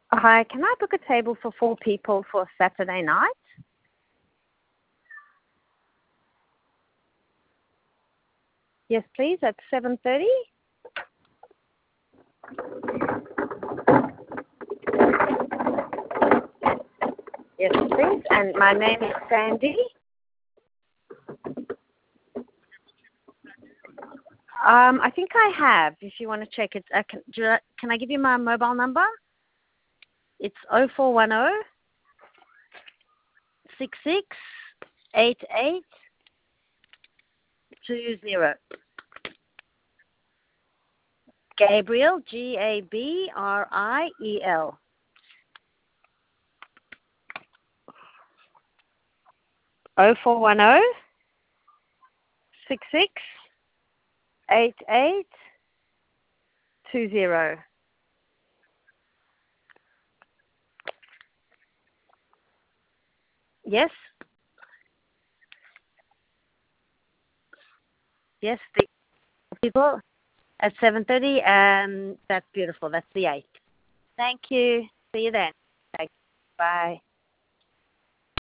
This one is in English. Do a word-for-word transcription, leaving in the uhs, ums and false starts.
Hi, can I book a table for four people for Saturday night? Yes, please, at seven thirty. Yes, please. And my name is Sandy. Um, I think I have. If you want to check it, uh, can, do I, can I give you my mobile number? It's oh four one oh, six six, eight eight two zero. Gabriel, G A B R I E L. oh four one oh, six six, eight eight two zero. Yes? Yes, the people at seven thirty, and that's beautiful. That's the eighth. Thank you. See you then. Thanks. Bye.